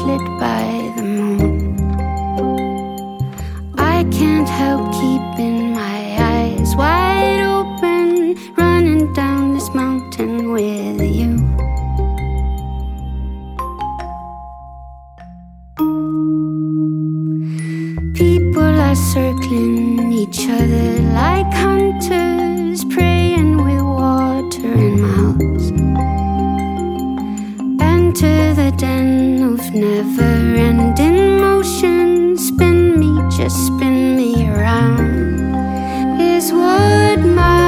lit by the moon. I can't help keeping my eyes wide open, running down this mountain with you. People are circling each other like hunters, praying with water in mouths. Enter the den of never-ending motion. Spin me, just spin me around is what my